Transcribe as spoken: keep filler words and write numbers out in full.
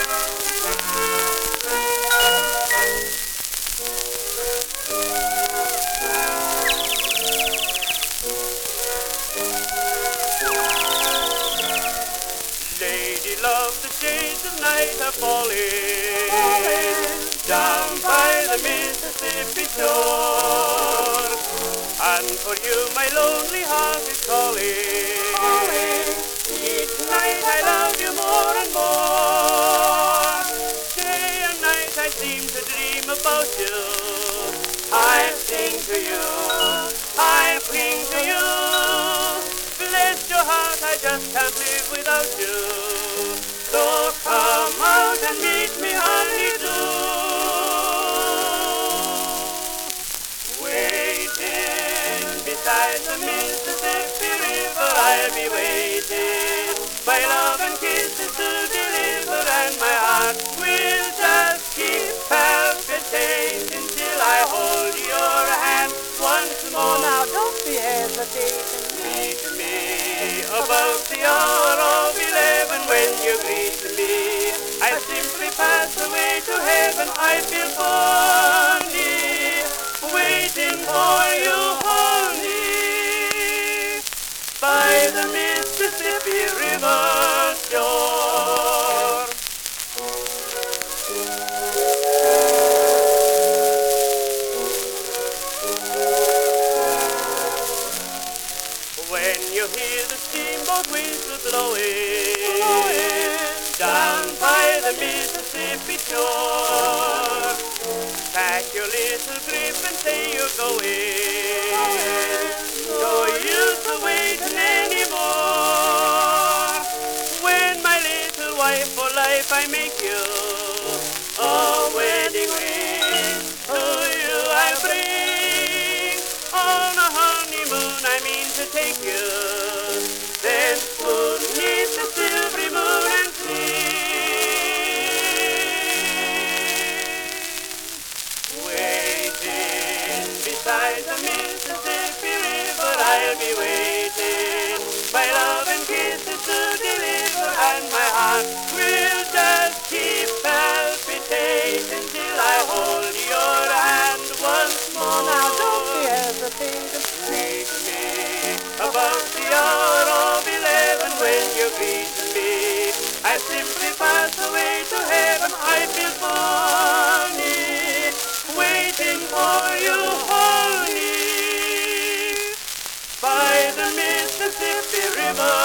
Lady love, the shades of night are falling, falling down by the Mississippi shore, and for you my lonely heart is calling, calling. Each night I love you more and more. Day and night I seem to dream about you. I sing to you, I cling to you. Bless your heart, I just can't live without you. So come out and meet me, honey, do. Waiting beside the Mississippi River, I'll be waiting. My love and kisses to deliver, and my heart will just keep palpitating till I hold your hand once more. Oh, now don't be hesitating. Meet me about the hour of eleven when you greet me. I simply pass away to heaven. I feel funny, waiting for you, honey, by the Mississippi River shore. When you hear the steamboat whistle blowing, blowing down by the Mississippi shore, pack your little grip and say you're going. going. No use to waiting anymore. When my little wife for life I make you a wedding ring, to you I bring. On a honeymoon I mean to take you, then spoon neath the silvery moon and sing. Waiting beside the Mississippi River, I'll be waiting. My love and kisses to deliver, and my heart will just keep palpitating till I hold your hand once more. Now don't be hesitating. Meet me about the hour of eleven when you greet me. I simply pass away to heaven. I feel funny, waiting for you, honey, by the Mississippi River.